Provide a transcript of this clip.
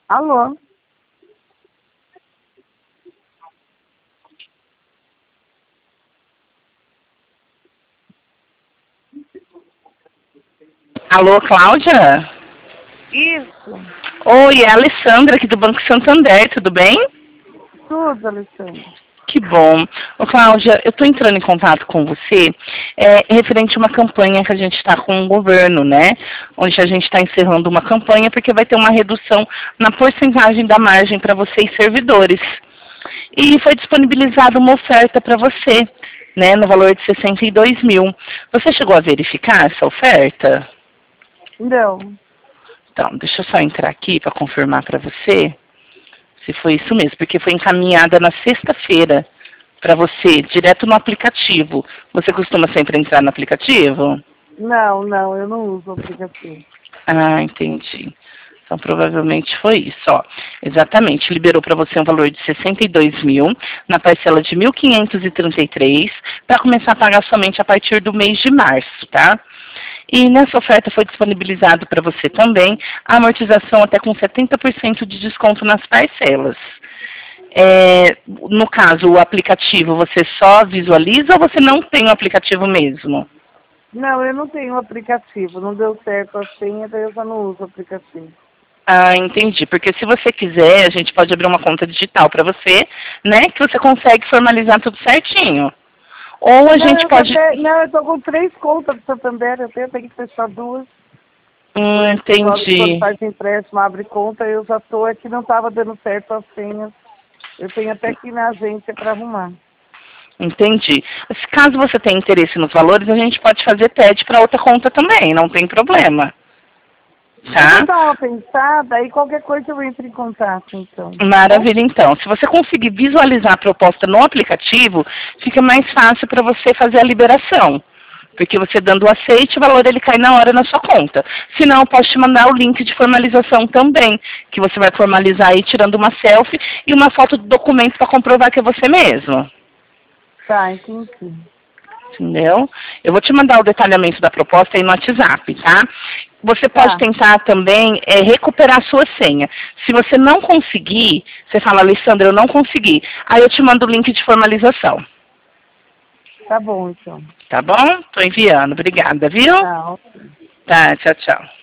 Alô? Alô, Cláudia? Isso. Oi, é a Alessandra aqui do Banco Santander, tudo bem? Tudo, Alexandre. Que bom. Ô, Cláudia, eu estou entrando em contato com você referente a uma campanha que a gente está com o governo, né? Onde a gente está encerrando uma campanha porque vai ter uma redução na porcentagem da margem para vocês servidores. E foi disponibilizada uma oferta para você, né? No valor de 62 mil. Você chegou a verificar essa oferta? Não. Então, deixa eu só entrar aqui para confirmar para você se foi isso mesmo, porque foi encaminhada na sexta-feira para você, direto no aplicativo. Você costuma sempre entrar no aplicativo? Não, eu não uso o aplicativo. Ah, entendi. Então, provavelmente foi isso, ó. Exatamente, liberou para você um valor de 62 mil, na parcela de 1.533, para começar a pagar somente a partir do mês de março, tá? E nessa oferta foi disponibilizado para você também a amortização até com 70% de desconto nas parcelas. No caso, o aplicativo você só visualiza ou você não tem o aplicativo mesmo? Não, eu não tenho aplicativo. Não deu certo a senha, daí eu já não uso o aplicativo. Ah, entendi. Porque se você quiser, a gente pode abrir uma conta digital para você, né? Que você consegue formalizar tudo certinho. Ou a gente pode... Não, eu tô com 3 contas do Santander, eu tenho que fechar 2. Quando entendi. faz empréstimo, abre conta, eu já tô aqui, não estava dando certo as senhas. Eu tenho até que ir na agência para arrumar. Entendi. Se caso você tenha interesse nos valores, a gente pode fazer TED para outra conta também, não tem problema. Eu vou Tá? dar uma pensada, aí qualquer coisa eu entro em contato, então. Maravilha, então. Se você conseguir visualizar a proposta no aplicativo, fica mais fácil para você fazer a liberação. Porque você dando o aceite, o valor ele cai na hora na sua conta. Se não, eu posso te mandar o link de formalização também, que você vai formalizar aí tirando uma selfie e uma foto do documento para comprovar que é você mesmo. Tá, entendi. Entendeu? Eu vou te mandar o detalhamento da proposta aí no WhatsApp, tá? Você pode Tá, tentar também recuperar a sua senha. Se você não conseguir, você fala, Alessandra, eu não consegui. Aí eu te mando o link de formalização. tá bom, então. Tá bom? Tô enviando. Obrigada, viu? Tá, ok. Tá, tchau, tchau.